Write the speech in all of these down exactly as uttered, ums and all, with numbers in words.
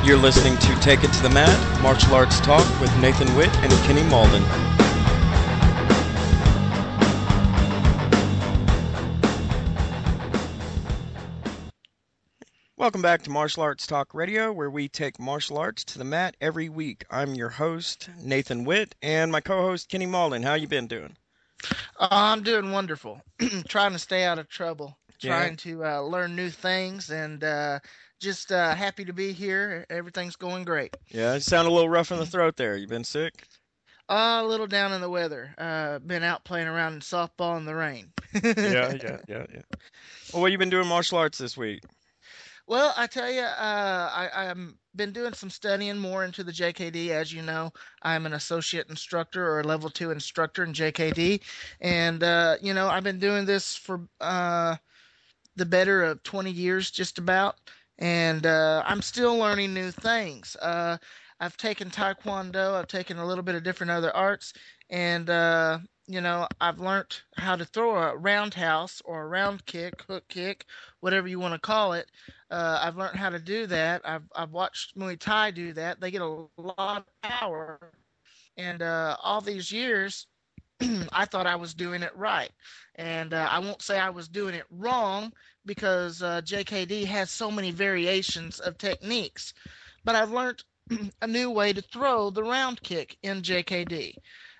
You're listening to Take It to the Mat, Martial Arts Talk with Nathan Witt and Kenny Malden. Welcome back to Martial Arts Talk Radio, where we take martial arts to the mat every week. I'm your host, Nathan Witt, and my co-host, Kenny Malden. How you been doing? Uh, I'm doing wonderful. Trying to stay out of trouble, Yeah. trying to uh, learn new things, and uh, just uh, happy to be here. Everything's going great. Yeah, you sound a little rough in the throat there. You been sick? Uh, a little down in the weather. Uh, been out playing around in softball in the rain. Yeah, yeah, yeah, yeah. Well, what you been doing martial arts this week? Well, I tell you, uh, I, I'm been doing some studying more into the J K D. As you know, I'm an associate instructor or a level two instructor in J K D, and uh, you know, I've been doing this for uh, the better of twenty years, just about, and uh, I'm still learning new things. Uh, I've taken Taekwondo, I've taken a little bit of different other arts, and uh, you know, I've learned how to throw a roundhouse or a round kick, hook kick, whatever you want to call it. Uh, I've learned how to do that. I've I've watched Muay Thai do that. They get a lot of power, and uh, all these years, I thought I was doing it right. And uh, I won't say I was doing it wrong because uh, J K D has so many variations of techniques. But I've learned a new way to throw the round kick in J K D.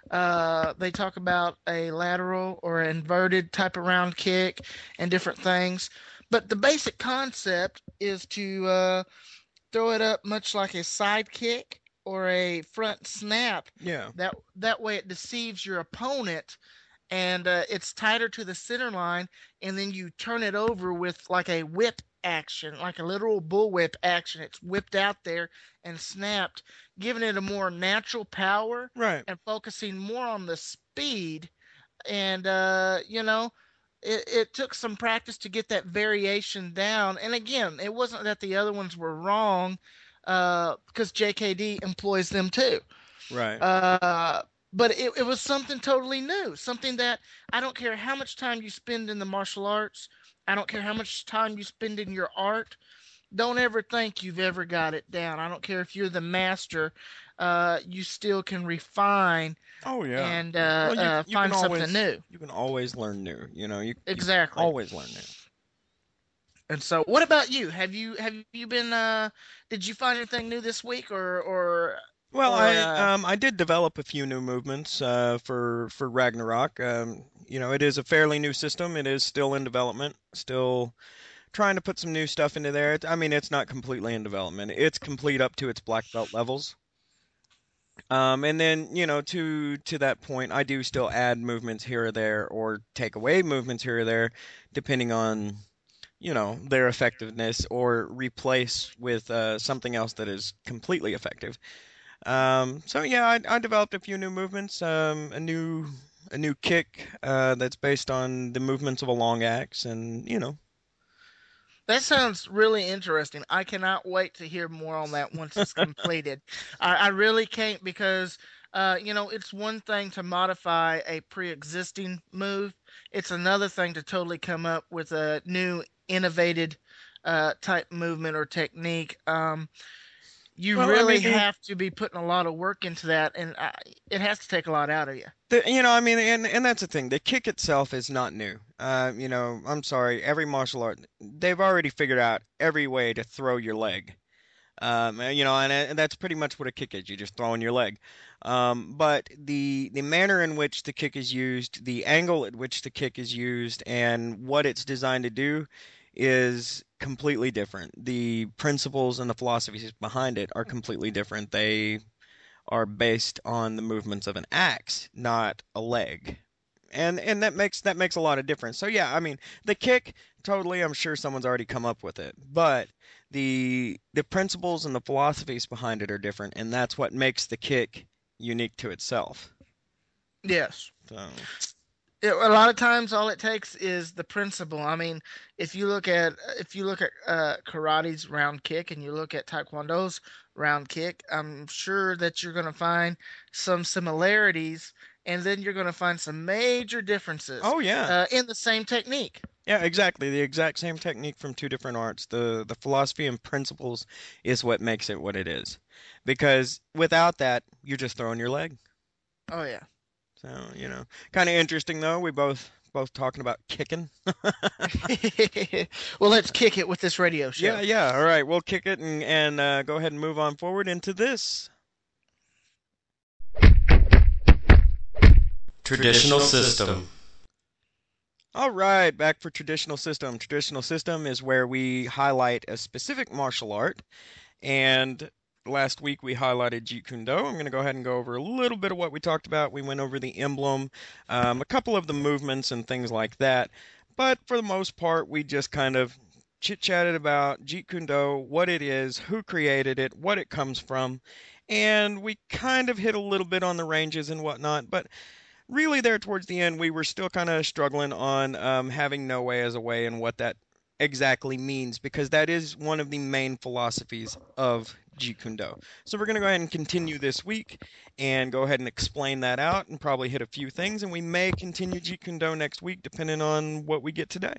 Uh, they talk about a lateral or inverted type of round kick and different things. But the basic concept is to uh, throw it up much like a side kick or a front snap. Yeah. That that way it deceives your opponent, and uh, it's tighter to the center line, and then you turn it over with like a whip action, like a literal bullwhip action. It's whipped out there and snapped, giving it a more natural power Right. and focusing more on the speed. And uh, you know, it, it took some practice to get that variation down. And again, it wasn't that the other ones were wrong, uh, because J K D employs them too. Right. Uh, but it, it was something totally new, something that I don't care how much time you spend in the martial arts, I don't care how much time you spend in your art. Don't ever think you've ever got it down. I don't care if you're the master, uh, you still can refine Oh yeah. and uh, Well, you uh, you can find something always new. you can always learn new. You know, you you can Exactly. always learn new. And so, what about you? Have you have you been? Uh, did you find anything new this week, or or Well, or? I Uh, um I did develop a few new movements uh for for Ragnarok. Um, you know, it is a fairly new system. It is still in development. Still trying to put some new stuff into there. It- I mean, it's not completely in development. It's complete up to its black belt levels. Um, and then, you know, to to that point, I do still add movements here or there or take away movements here or there, depending on, you know, their effectiveness or replace with uh, something else that is completely effective. Um, so yeah, I, I developed a few new movements, um, a new a new kick uh, that's based on the movements of a long axe, and you know, that sounds really interesting. I cannot wait to hear more on that once it's completed. I, I really can't because, uh, you know, it's one thing to modify a pre-existing move. It's another thing to totally come up with a new, innovated uh, type movement or technique. Um, you well, I really mean the have to be putting a lot of work into that, and I, it has to take a lot out of you. The, you know, I mean, and and that's the thing. The kick itself is not new. Uh, you know, I'm sorry. Every martial art, they've already figured out every way to throw your leg. Um, uh, you know, and, and that's pretty much what a kick is. You're just throwing your leg. Um, but the the manner in which the kick is used, the angle at which the kick is used, and what it's designed to do is completely different. The principles and the philosophies behind it are completely different. They are based on the movements of an axe, not a leg. And and that makes that makes a lot of difference. So yeah, I mean, the kick, totally, I'm sure someone's already come up with it. But the the principles and the philosophies behind it are different, and that's what makes the kick unique to itself. Yes. So, It, a lot of times, all it takes is the principle. I mean, if you look at if you look at uh, karate's round kick and you look at taekwondo's round kick, I'm sure that you're going to find some similarities, and then you're going to find some major differences oh yeah. uh, in the same technique. Yeah, exactly. The exact same technique from two different arts. The the philosophy and principles is what makes it what it is. Because without that, you're just throwing your leg. Oh yeah. So, you know, kind of interesting though. We both both talking about kicking. Well, let's kick it with this radio Yeah, show. yeah. All right, we'll kick it and and uh, go ahead and move on forward into this. Traditional system. All right, back for traditional system. Traditional system is where we highlight a specific martial art. And last week we highlighted Jeet Kune Do. I'm going to go ahead and go over a little bit of what we talked about. We went over the emblem, um, a couple of the movements and things like that. But for the most part, we just kind of chit-chatted about Jeet Kune Do, what it is, who created it, what it comes from, and we kind of hit a little bit on the ranges and whatnot. But really, there towards the end, we were still kind of struggling on um, having no way as a way and what that exactly means, because that is one of the main philosophies of Jeet Kune Do. So we're going to go ahead and continue this week and go ahead and explain that out and probably hit a few things, and we may continue Jeet Kune Do next week depending on what we get today.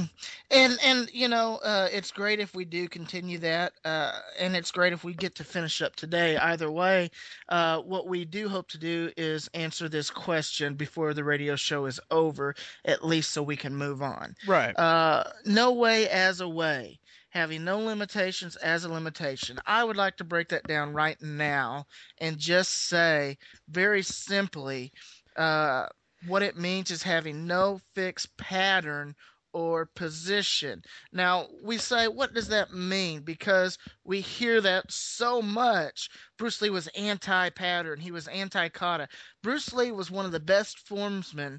and and you know, uh, it's great if we do continue that, uh, and it's great if we get to finish up today. Either way, uh, what we do hope to do is answer this question before the radio show is over, at least so we can move on. Right. Uh, no way as a way. Having no limitations as a limitation. I would like to break that down right now and just say very simply, uh, what it means is having no fixed pattern or position. Now, we say, what does that mean? Because we hear that so much. Bruce Lee was anti pattern, he was anti kata. Bruce Lee was one of the best formsmen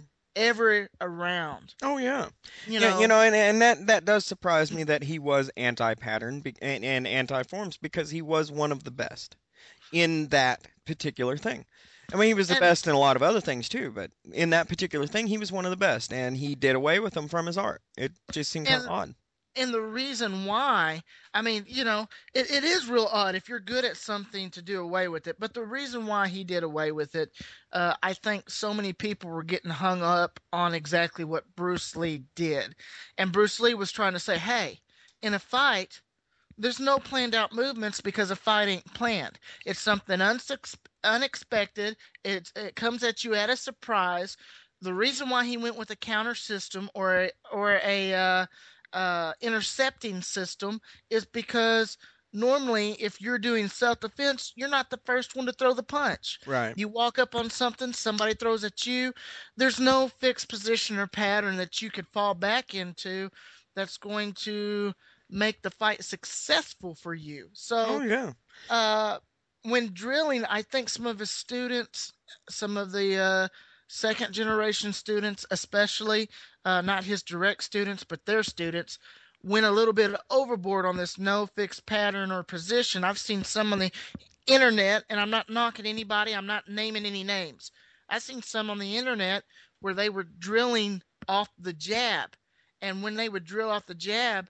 ever around. Oh yeah. You Yeah, you know, know, and, and that that does surprise me that he was anti-pattern be- and, and anti-forms, because he was one of the best in that particular thing. I mean, he was the and best in a lot of other things too, but in that particular thing, he was one of the best, and he did away with them from his art. It just seemed kind of and odd. and the reason why, I mean, you know, it, it is real odd if you're good at something to do away with it. But the reason why he did away with it, uh, I think so many people were getting hung up on exactly what Bruce Lee did. And Bruce Lee was trying to say, hey, in a fight, there's no planned out movements because a fight ain't planned. It's something unsuc unexpected. It, it comes at you at a surprise. The reason why he went with a counter system or a, or a uh, uh, intercepting system is because normally if you're doing self-defense, you're not the first one to throw the punch. Right. You walk up on something, somebody throws at you. There's no fixed position or pattern that you could fall back into that's going to make the fight successful for you. Oh So, yeah. uh, when drilling, I think some of his students, some of the uh, second generation students, especially, uh, not his direct students, but their students, went a little bit overboard on this no fixed pattern or position. I've seen some on the internet, and I'm not knocking anybody, I'm not naming any names. I've seen some on the internet where they were drilling off the jab. And when they would drill off the jab,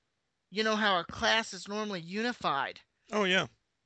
you know how a class is normally unified. Oh yeah.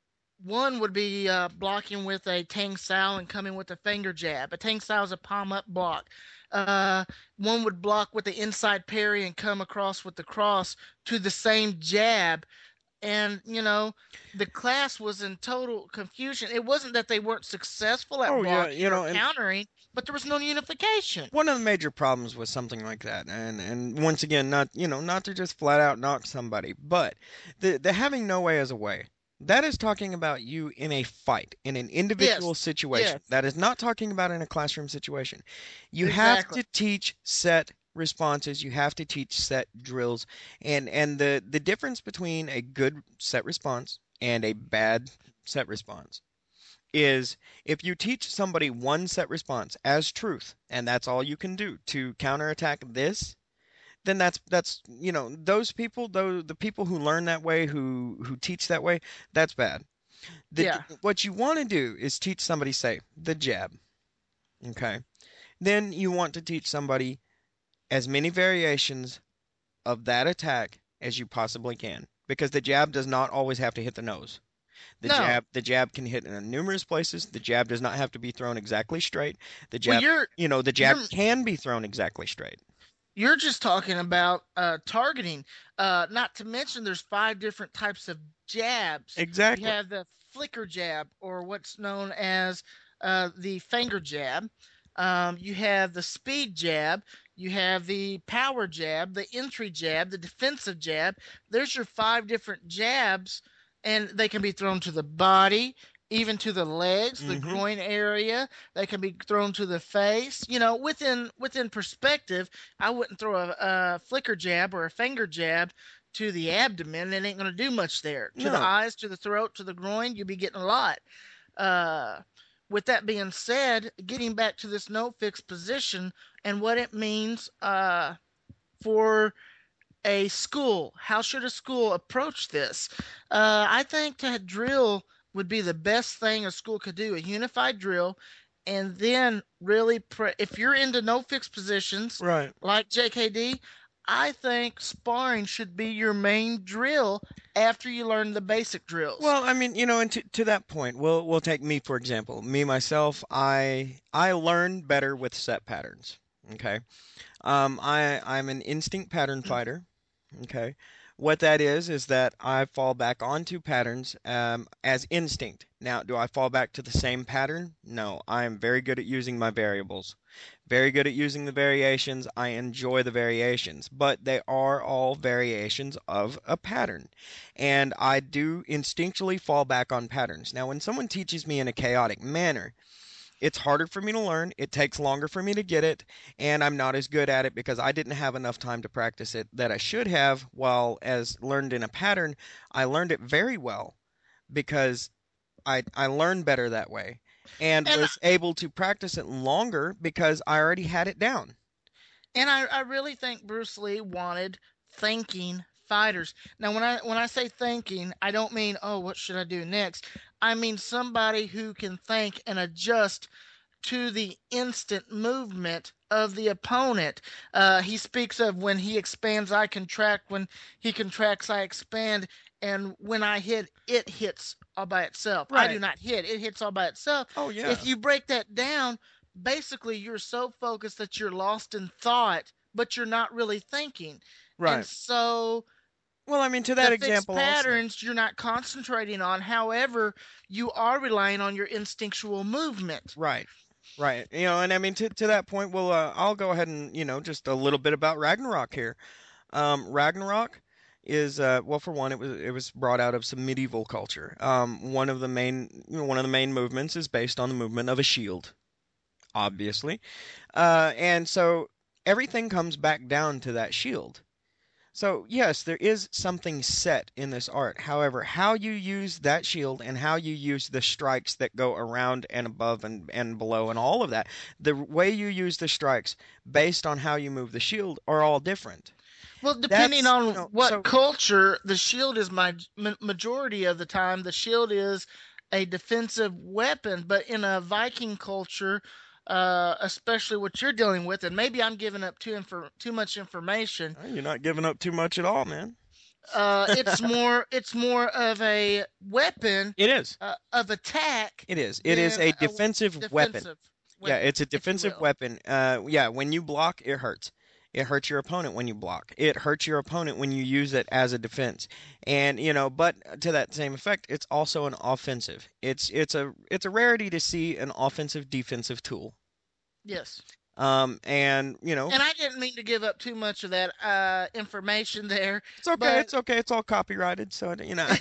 One would be uh, blocking with a Tang Sao and coming with a finger jab. A Tang Sao is a palm up block. Uh, one would block with the inside parry and come across with the cross to the same jab. And, you know, the class was in total confusion. It wasn't that they weren't successful at Oh yeah. blocking You or know, and countering, but there was no unification. one of the major problems with something like that, and and once again, not you know, not to just flat out knock somebody, but the the having no way as a way. That is talking about you in a fight, in an individual Yes, situation. yes, That is not talking about in a classroom situation. You have exactly. to teach set responses. You have to teach set drills, and and the the difference between a good set response and a bad set response is, if you teach somebody one set response as truth and that's all you can do to counterattack this, then that's that's you know, those people, those the people who learn that way, who who teach that way, that's bad. The Yeah. what you want to do is teach somebody, say, the jab, okay? Then you want to teach somebody as many variations of that attack as you possibly can, because the jab does not always have to hit the nose. The No. jab, the jab can hit in numerous places. The jab does not have to be thrown exactly straight. The Well, jab, you're you know, the you're jab can be thrown exactly straight. You're just talking about uh, targeting. Uh, not to mention, there's five different types of jabs. You Exactly. have the flicker jab, or what's known as uh, the finger jab. Um, you have the speed jab. You have the power jab, the entry jab, the defensive jab. There's your five different jabs, and they can be thrown to the body, even to the legs, the Hmm. groin area. They can be thrown to the face. You know, within within perspective, I wouldn't throw a, a flicker jab or a finger jab to the abdomen. It ain't going to do much there. To the No. eyes, to the throat, to the groin, you'll be getting a lot. Uh, with that being said, getting back to this no fix position and what it means uh, for a school, how should a school approach this? Uh, I think to drill would be the best thing a school could do, a unified drill, and then really, pre- if you're into no fix positions Right. like J K D, I think sparring should be your main drill after you learn the basic drills. Well, I mean, you know, and to, to that point, we'll we'll take me for example. Me myself, I I learn better with set patterns. Okay. Um, I I'm an instinct pattern fighter. Okay. What that is is that I fall back onto patterns um, as instinct. Now, do I fall back to the same pattern? No, I am very good at using my variables. Very good at using the variations. I enjoy the variations, but they are all variations of a pattern. And I do instinctually fall back on patterns. Now, when someone teaches me in a chaotic manner, it's harder for me to learn, it takes longer for me to get it, and I'm not as good at it because I didn't have enough time to practice it that I should have. While as learned in a pattern, I learned it very well because I I learned better that way and And was able to practice it longer because I already had it down. And I, I really think Bruce Lee wanted thinking fighters. Now, when I when I say thinking, I don't mean, oh, what should I do next? I mean somebody who can think and adjust to the instant movement of the opponent. Uh, he speaks of when he expands, I contract. When he contracts, I expand. And when I hit, it hits all by itself. I do Right. not hit, it hits all by itself. Oh If yeah. you break that down, basically you're so focused that you're lost in thought, but you're not really thinking. And Right. so Well, I mean to the that fixed example also. patterns you're not concentrating on. However, you are relying on your instinctual movement. Right. Right. You know, and I mean to to that point, well, uh, I'll go ahead and, you know, just a little bit about Ragnarok here. Um, Ragnarok is uh, well, for one, it was it was brought out of some medieval culture. Um, one of the main you know, one of the main movements is based on the movement of a shield, obviously, uh, and so everything comes back down to that shield. So yes, there is something set in this art. However, how you use that shield and how you use the strikes that go around and above and, and below and all of that, the way you use the strikes based on how you move the shield are all different. Well, depending That's, you on know, what so culture, the shield is my majority of the time. The shield is a defensive weapon, but in a Viking culture, uh, especially what you're dealing with, and maybe I'm giving up too infor- too much information. uh, you're not giving up too much at all, man. Uh, it's more it's more of a weapon It is. uh, of attack It is. It is than a a defensive weapon. defensive Yeah, weapon, it's a if you defensive will. weapon. Uh, yeah, when you block, it hurts. It hurts your opponent when you block. It hurts your opponent when you use it as a defense. And, you know, but to that same effect, it's also an offensive. It's it's a it's a rarity to see an offensive defensive tool. Yes. Um, and, you know, And I didn't mean to give up too much of that uh, information there, it's okay. but It's okay. It's all copyrighted, so you know.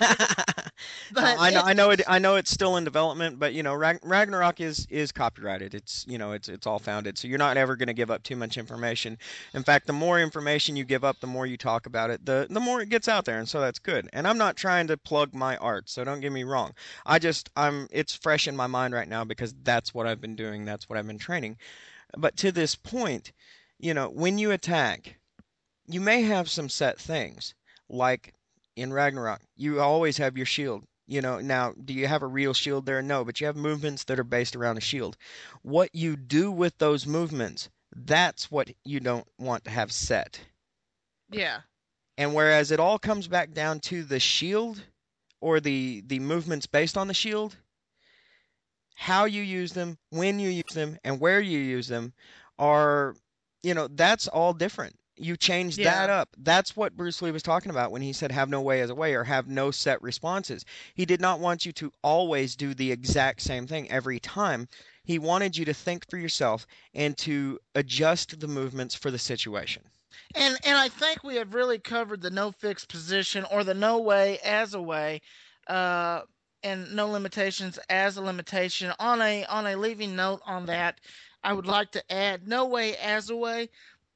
No, but I know. I it's know it. I know it's still in development, but you know, Rag Ragnarok is is copyrighted. It's you know, it's it's all founded, so you're not ever going to give up too much information. In fact, the more information you give up, the more you talk about it, the the more it gets out there, and so that's good. And I'm not trying to plug my art, so don't get me wrong. I just I'm it's fresh in my mind right now because that's what I've been doing. That's what I've been training. But to this point, you know, when you attack, you may have some set things, like in Ragnarok, you always have your shield. You know, now, do you have a real shield there? No, but you have movements that are based around a shield. What you do with those movements, that's what you don't want to have set. yeah. And whereas it all comes back down to the shield or the the movements based on the shield, how you use them, when you use them, and where you use them are you know, that's all different. You change that Yeah. up. That's what Bruce Lee was talking about when he said have no way as a way or have no set responses. He did not want you to always do the exact same thing every time. He wanted you to think for yourself and to adjust the movements for the situation. And and I think we have really covered the no fixed position or the no way as a way, uh, and no limitations as a limitation. On a on a leaving note on that, I would like to add no way as a way.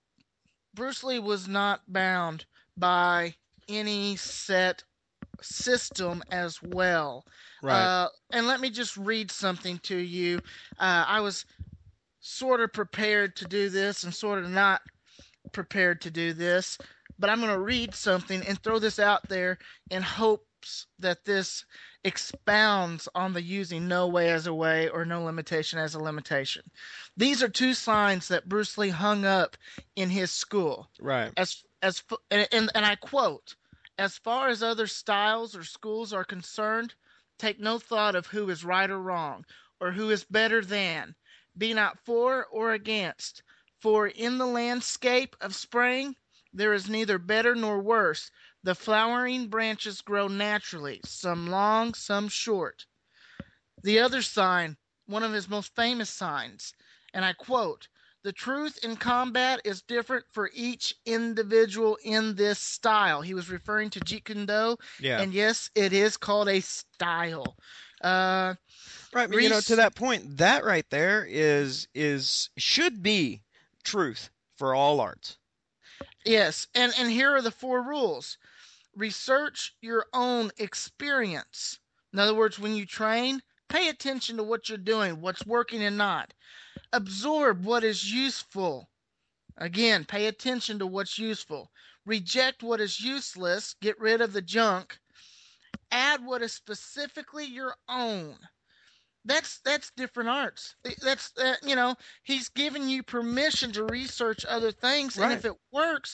Bruce Lee was not bound by any set system as well. Right. Uh, and let me just read something to you. Uh, I was sort of prepared to do this and sort of not prepared to do this, but I'm going to read something and throw this out there in hopes that this expounds on the using no way as a way or no limitation as a limitation. These are two signs that Bruce Lee hung up in his school. Right. As as and, and, and I quote, as far as other styles or schools are concerned, take no thought of who is right or wrong, or who is better than. Be not for or against. For in the landscape of spring there is neither better nor worse. The flowering branches grow naturally, some long, some short. The other sign, one of his most famous signs, and I quote, the truth in combat is different for each individual in this style. He was referring to Jeet Kune Do, Yeah. and yes, it is called a style. Uh, Right, but you know, to Reese, that point, that right there is is should be truth for all arts. yes, and, and here are the four rules. Research your own experience. In other words, when you train, pay attention to what you're doing, what's working and not. Absorb what is useful. Again, pay attention to what's useful. Reject what is useless. Get rid of the junk. Add what is specifically your own. That's that's different arts. That's uh, you know he's giving you permission to research other things, and Right. if it works,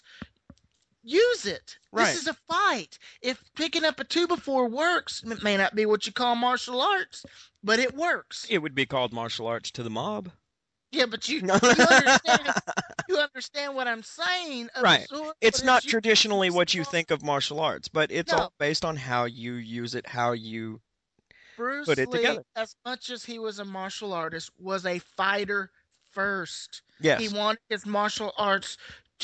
use it. This Right. is a fight. If picking up a two before works, it may not be what you call martial arts, but it works. It would be called martial arts to the mob. Yeah, but you you understand you understand what I'm saying. Right. Absorb It's what is not useful. traditionally what you think of martial arts, but it's No, all based on how you use it, how you put Bruce it Lee, together. as much as he was a martial artist, was a fighter first. He Yes. wanted his martial arts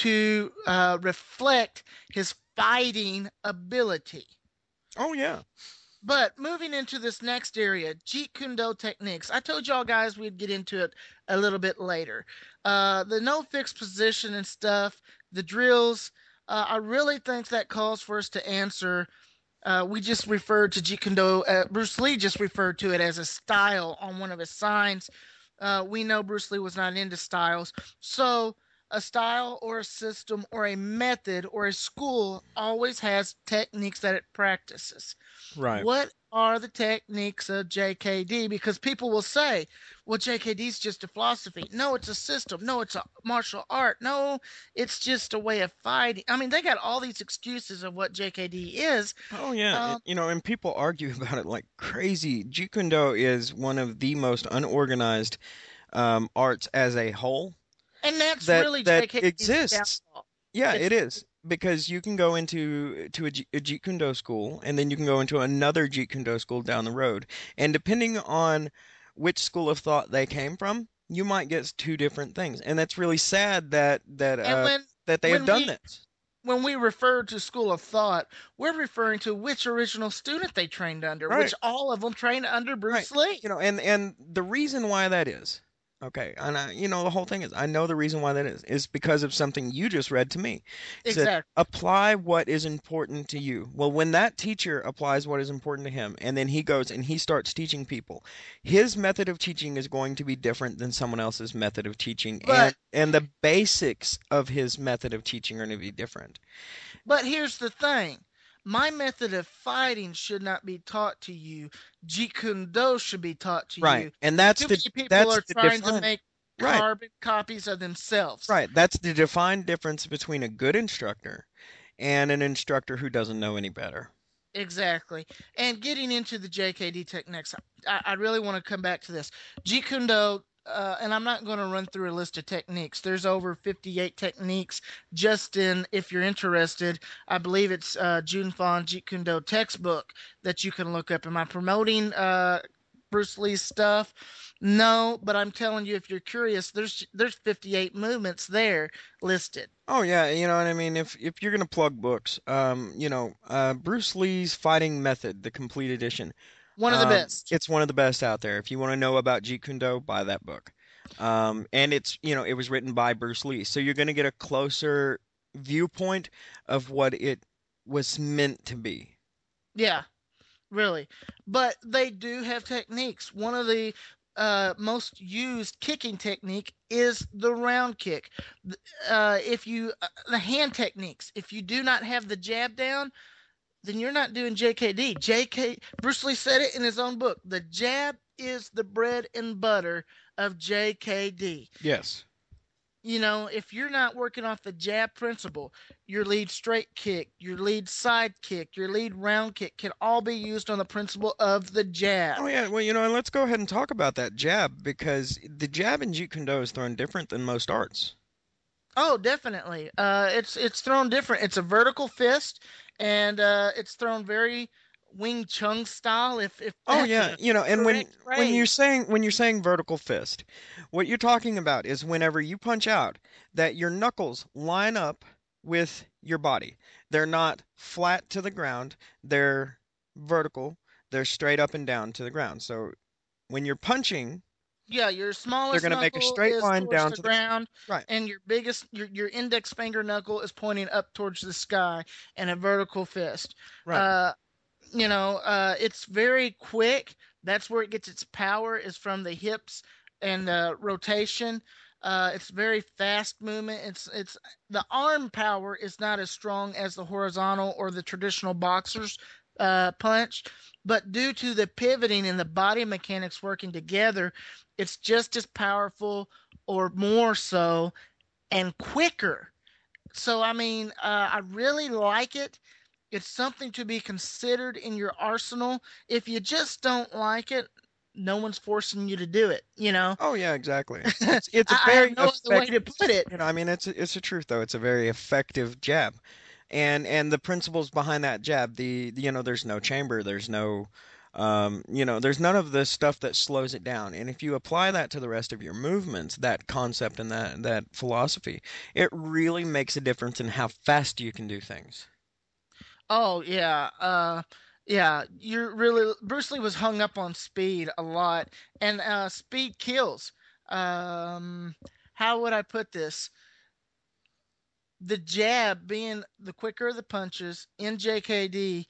to uh, reflect his fighting ability. Oh yeah. But moving into this next area, Jeet Kune Do techniques. I told y'all guys we'd get into it a little bit later. Uh, the no fixed position and stuff, the drills. Uh, I really think that calls for us to answer. Uh, we just referred to Jeet Kune Do. Uh, Bruce Lee just referred to it as a style on one of his signs. Uh, we know Bruce Lee was not into styles, so a style or a system or a method or a school always has techniques that it practices. Right. What are the techniques of J K D? Because people will say, well, J K D is just a philosophy. No, it's a system. No, it's a martial art. No, it's just a way of fighting. I mean, they got all these excuses of what J K D is. Oh yeah. Um, It, you know, and people argue about it like crazy. Jeet Kune Do is one of the most unorganized um, arts as a whole and that's that really that J K D's exists. downfall. Yeah, It's it is because you can go into to a, Jeet- a Jeet Kune Do school, and then you can go into another Jeet Kune Do school down the road, and depending on which school of thought they came from, you might get two different things, and that's really sad that that and uh when that they have when done we this. when we refer to school of thought, we're referring to which original student they trained under, Right. which all of them trained under Right. Bruce Lee. You know, and and the reason why that is, okay, and I, you know, the whole thing is, I know the reason why that is, is because of something you just read to me. It said, Exactly. apply what is important to you. Well, when that teacher applies what is important to him, and then he goes and he starts teaching people, his method of teaching is going to be different than someone else's method of teaching, and But and the basics of his method of teaching are going to be different. But here's the thing. My method of fighting should not be taught to you. Jeet Kune Do should be taught to Right. you. And that's Too the many people that's are the trying to define. make Right. carbon copies of themselves. Right. That's the defined difference between a good instructor and an instructor who doesn't know any better. Exactly. And getting into the J K D techniques, I, I really want to come back to this. Jeet Kune Do, uh, and I'm not going to run through a list of techniques. There's over fifty-eight techniques just in, if you're interested, I believe it's uh, Jun Fan Jeet Kune Do textbook that you can look up. Am I promoting uh, Bruce Lee's stuff? No, but I'm telling you, if you're curious, there's there's fifty-eight movements there listed. Oh yeah, you know what I mean. If if you're gonna plug books, um, you know, uh, Bruce Lee's Fighting Method, the complete edition. One of the Um, best. it's one of the best out there. If you want to know about Jeet Kune Do, buy that book. Um, and it's, you know, it was written by Bruce Lee, so you're gonna get a closer viewpoint of what it was meant to be. Yeah, really. But they do have techniques. One of the uh, most used kicking technique is the round kick. Uh, if you uh, the hand techniques, if you do not have the jab down, then you're not doing J K D. J K Bruce Lee said it in his own book. The jab is the bread and butter of J K D. Yes. You know, if you're not working off the jab principle, your lead straight kick, your lead side kick, your lead round kick can all be used on the principle of the Oh jab. yeah, well, you know, and let's go ahead and talk about that jab because the jab in Jeet Kune Do is thrown different than most arts. Oh, definitely. Uh, it's it's thrown different. It's a vertical fist, and uh, it's thrown very Wing Chun style, if if Oh that's yeah, a you know, and when correct when you're phrase. saying when you're saying vertical fist, what you're talking about is whenever you punch out, that your knuckles line up with your body. They're not flat to the ground, they're vertical, they're straight up and down to the ground. So when you're punching, Yeah, your they're smallest going to make a knuckle straight is line towards down the to the ground. ground, Right, and your biggest your your index finger knuckle is pointing up towards the sky, and a vertical fist. right. Uh, you know, uh, it's very quick. That's where it gets its power is from the hips and uh, rotation. Uh, it's very fast movement. It's it's the arm power is not as strong as the horizontal or the traditional boxer's uh, punch, but due to the pivoting and the body mechanics working together, it's just as powerful or more so and quicker. So I mean, uh, I really like it. It's something to be considered in your arsenal. If you just don't like it, no one's forcing you to do it, you know? Oh yeah, exactly. I, It's it's a I have very no other way effective, to put it. you know, I mean it's a, it's a truth though. It's a very effective jab. And and the principles behind that jab, the, the you know, there's no chamber, there's no um, you know, there's none of the stuff that slows it down. And if you apply that to the rest of your movements, that concept and that that philosophy, it really makes a difference in how fast you can do things. Oh, yeah. Uh, yeah, you're really Bruce Lee was hung up on speed a lot, and uh, speed kills. Um, how would I put this? The jab being the quicker the punches in J K D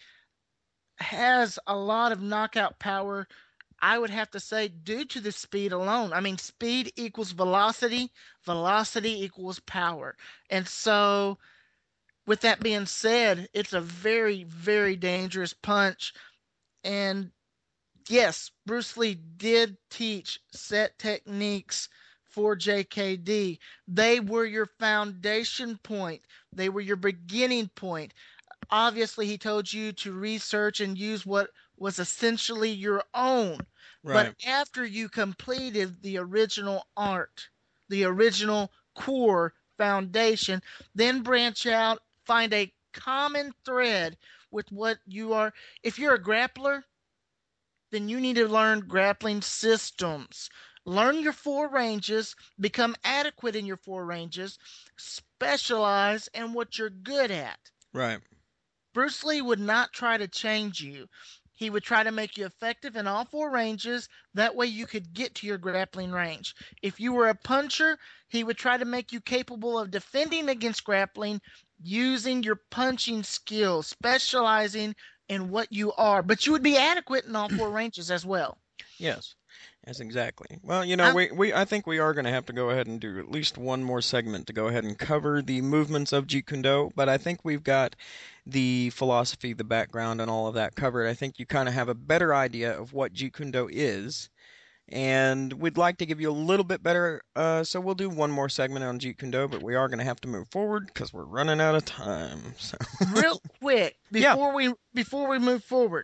has a lot of knockout power. I would have to say, due to the speed alone. I mean, speed equals velocity, velocity equals power. And so, with that being said, it's a very, very dangerous punch. And yes, Bruce Lee did teach set techniques for J K D. They were your foundation point, they were your beginning point. Obviously, he told you to research and use what was essentially your own. But Right. after you completed the original art, the original core foundation, then branch out, find a common thread with what you are. If you're a grappler, then you need to learn grappling systems. Learn your four ranges, become adequate in your four ranges, specialize in what you're good at. Right. Bruce Lee would not try to change you. He would try to make you effective in all four ranges. That way you could get to your grappling range. If you were a puncher, he would try to make you capable of defending against grappling using your punching skills, specializing in what you are. But you would be adequate in all four ranges as well. Yes. Yes, exactly. Well, you know, I'm we, we I think we are going to have to go ahead and do at least one more segment to go ahead and cover the movements of Jeet Kune Do, but I think we've got the philosophy, the background, and all of that covered. I think you kind of have a better idea of what Jeet Kune Do is, and we'd like to give you a little bit better. Uh, so we'll do one more segment on Jeet Kune Do, but we are going to have to move forward because we're running out of time. So real quick yeah, before we before we move forward.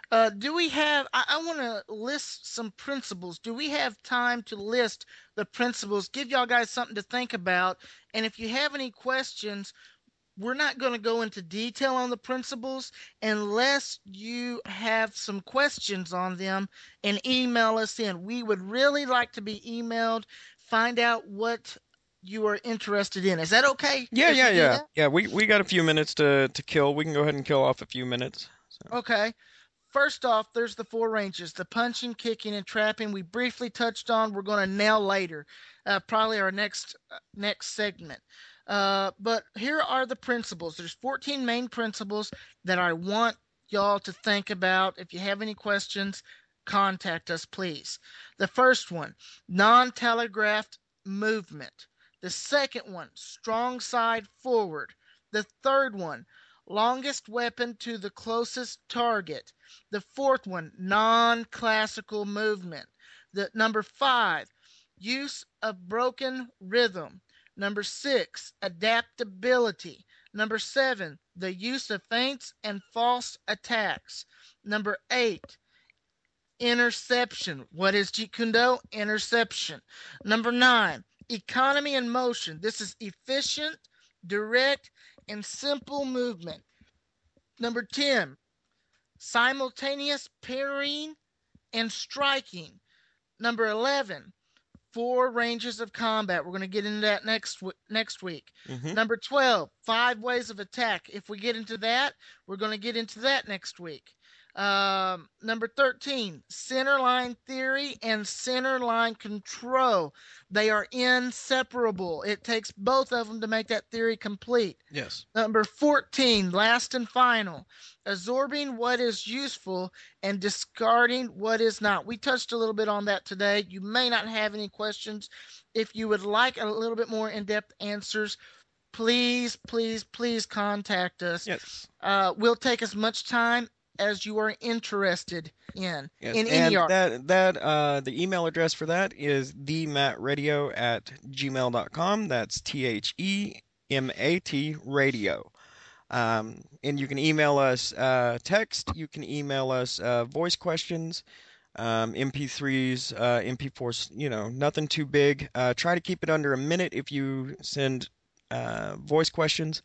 Uh, do we have? I, I want to list some principles. Do we have time to list the principles? Give y'all guys something to think about. And if you have any questions, we're not going to go into detail on the principles unless you have some questions on them and email us in. We would really like to be emailed, find out what you are interested in. Is that okay Yeah, if yeah, we do yeah. that? Yeah, we we got a few minutes to to kill. We can go ahead and kill off a few minutes. So, Okay. First off, there's the four ranges, the punching, kicking, and trapping. We briefly touched on. We're going to nail later, uh, probably our next uh, next segment. Uh, but here are the principles. There's fourteen main principles that I want y'all to think about. If you have any questions, contact us, please. The first one, non-telegraphed movement. The second one, strong side forward. The third one, longest weapon to the closest target. The fourth one, non-classical movement. The number five, use of broken rhythm. Number six, adaptability. Number seven, the use of feints and false attacks. Number eight, interception. What is Jeet Kune Do? Interception. Number nine, economy and motion. This is efficient, direct, and simple movement. Number ten, simultaneous parrying and striking. Number eleven, four ranges of combat. We're going to get into that next next week. hmm Number twelve, five ways of attack. If we get into that, we're going to get into that next week. Um, number thirteen, center line theory and center line control. They are inseparable. It takes both of them to make that theory complete. Yes. Number fourteen, last and final, absorbing what is useful and discarding what is not. We touched a little bit on that today. You may not have any questions. If you would like a little bit more in-depth answers, please, please, please contact us. Yes. Uh, we'll take as much time as you are interested in Yes. in any And art. that that uh the email address for that is thematradio at gmail dot com. That's T H E M A T radio. Um, and you can email us uh, text, you can email us uh, voice questions, um, M P threes, uh, M P fours, you know, nothing too big. Uh, try to keep it under a minute if you send uh, voice questions.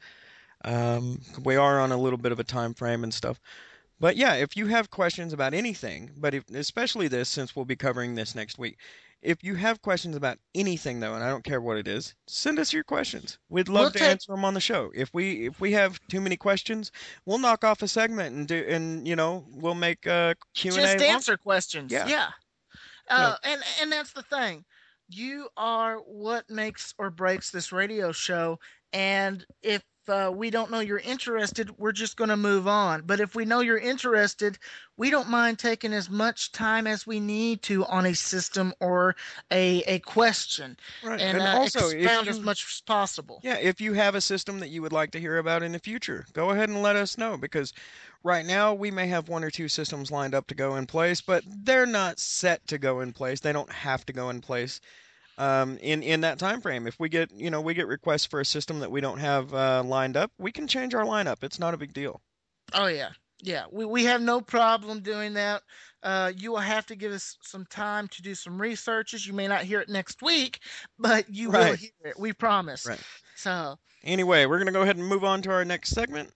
Um, we are on a little bit of a time frame and stuff. But yeah, if you have questions about anything, but if, especially this, since we'll be covering this next week, if you have questions about anything though, and I don't care what it is, send us your questions. We'd We'll love to take answer them on the show. If we if we have too many questions, we'll knock off a segment and do and you know we'll make uh, Q and A just long. answer questions. Yeah. Yeah. So Uh, and and that's the thing. You are what makes or breaks this radio show. And if uh, we don't know you're interested, we're just going to move on. But if we know you're interested, we don't mind taking as much time as we need to on a system or a a question, right, and and uh, also if expound as you much as possible. yeah if you have a system that you would like to hear about in the future, go ahead and let us know because right now we may have one or two systems lined up to go in place, but they're not set to go in place. They don't have to go in place um, in in that time frame. If we get you know we get requests for a system that we don't have uh, lined up, we can change our lineup. It's not a big deal. Oh yeah, yeah. We we have no problem doing that. Uh, you will have to give us some time to do some researches. You may not hear it next week, but you will Right, hear it. We promise. right. So Anyway, we're gonna go ahead and move on to our next segment.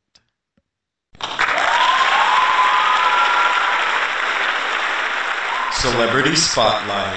Celebrity Spotlight.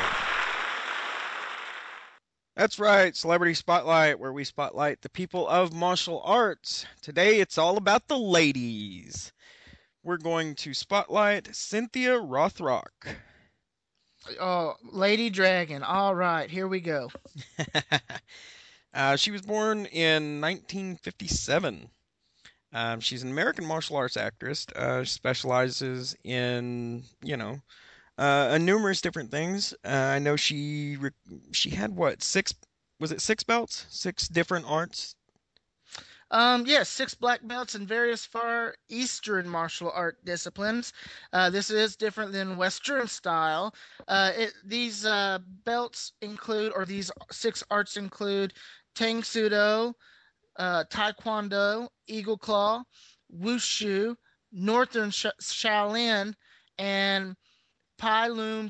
That's right, Celebrity Spotlight, where we spotlight the people of martial arts. Today it's all about the ladies. We're going to spotlight Cynthia Rothrock. oh, Lady Dragon. All right, here we go. uh, she was born in nineteen fifty-seven. Um, she's an American martial arts actress. Uh, specializes in, you know, uh, numerous different things. Uh, I know she re- she had what six was it six belts, six different arts. Um, yes, six black belts in various far Eastern martial art disciplines. Uh, this is different than Western style. Uh, it, these uh, belts include, or these six arts include, Tang Sudo, uh, Taekwondo, Eagle Claw, Wushu, Northern Sh- Shaolin, and Pai Lum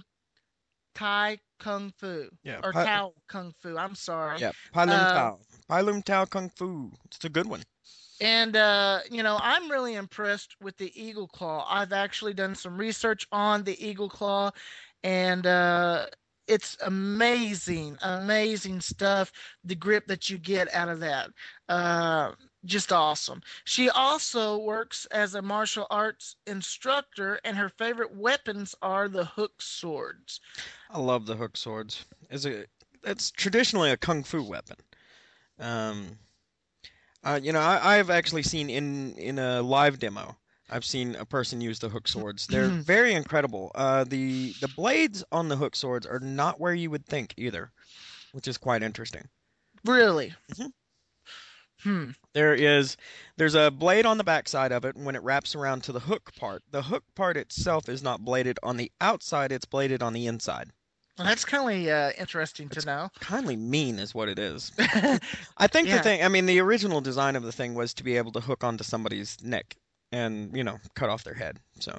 Thai Kung Fu Yeah, or Pai, Tao Kung Fu. I'm sorry. yeah, Pai Lum Uh, Tao. Pai Lum Tao Kung Fu. It's a good one. and uh, you know, I'm really impressed with the Eagle Claw. I've actually done some research on the Eagle Claw, and uh, it's amazing, amazing stuff. The grip that you get out of that, uh, just awesome. She also works as a martial arts instructor, and her favorite weapons are the hook swords. I love the hook swords. Is a It's traditionally a kung fu weapon. Um, uh, you know, I, I've actually seen in in a live demo. I've seen a person use the hook swords. They're very incredible. Uh, the the blades on the hook swords are not where you would think either, which is quite interesting. Really? Mhm. Hmm. There is there's a blade on the backside of it when it wraps around to the hook part. The hook part itself is not bladed on the outside, it's bladed on the inside. Well, that's kind of uh, interesting to It's know. kindly mean is what it is. I think the Yeah, thing, I mean, the original design of the thing was to be able to hook onto somebody's neck and, you know, cut off their head. So,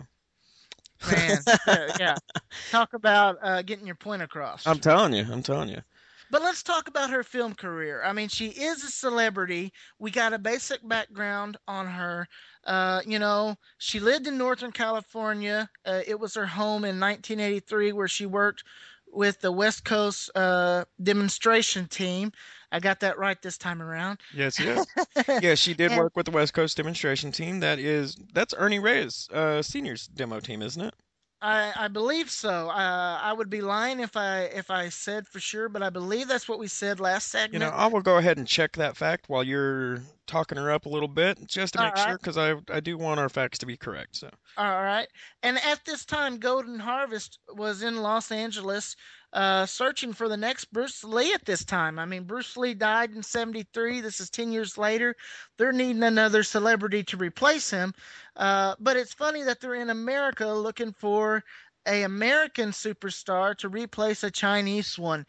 man. Uh, yeah. Talk about uh, getting your point across. I'm telling you, I'm telling you. But let's talk about her film career. I mean, she is a celebrity. We got a basic background on her. Uh, you know, she lived in Northern California. Uh, it was her home in nineteen eighty-three, where she worked with the West Coast uh, demonstration team. I got that right this time around. Yes, yes. Yeah, she did And work with the West Coast demonstration team. That is, that's Ernie Reyes, uh, senior's demo team, isn't it? I, I believe so. Uh, I would be lying if I if I said for sure, but I believe that's what we said last You know, segment. I will go ahead and check that fact while you're talking her up a little bit, just to All make right. sure, because I I do want our facts to be correct. So, All right. And at this time, Golden Harvest was in Los Angeles uh, searching for the next Bruce Lee at this time. I mean, Bruce Lee died in seventy-three. This is ten years later. They're needing another celebrity to replace him. Uh, but it's funny that they're in America looking for a American superstar to replace a Chinese one.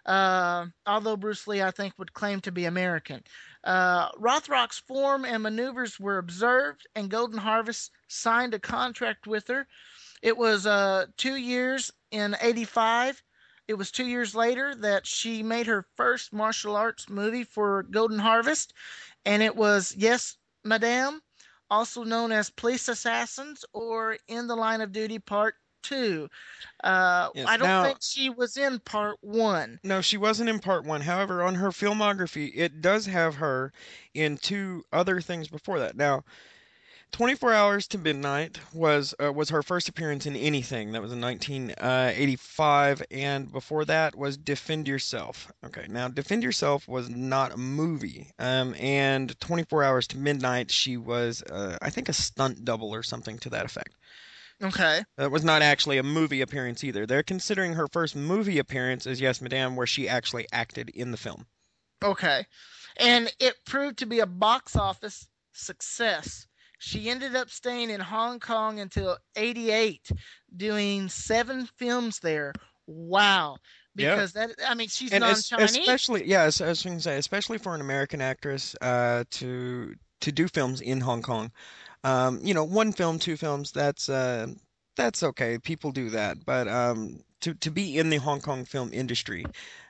Uh, although Bruce Lee, I think, would claim to be American. Uh, Rothrock's form and maneuvers were observed, and Golden Harvest signed a contract with her. It was uh, two years in eighty-five. It was two years later that she made her first martial arts movie for Golden Harvest, and it was Yes, Madame, also known as Police Assassins or In the Line of Duty Part Two. Uh, yes. I don't Now, think she was in Part One. no, she wasn't in part one. However, on her filmography, it does have her in two other things before that. Now, twenty-four Hours to Midnight was uh, was her first appearance in anything. That was in nineteen eighty-five, and before that was Defend Yourself. Okay, now Defend Yourself was not a movie. Um, and twenty-four Hours to Midnight, she was, uh, I think, a stunt double or something to that effect. Okay. That was not actually a movie appearance either. They're considering her first movie appearance as Yes, Madame, where she actually acted in the film. Okay. And it proved to be a box office success. She ended up staying in Hong Kong until eighty-eight, doing seven films there. Wow. Yeah. Because that, I mean, she's And non es Chinese. especially, yeah, as, as I was gonna say, especially for an American actress, uh, to to do films in Hong Kong, um, you know, one film, two films, that's uh, that's okay. People do that, but um, to to be in the Hong Kong film industry,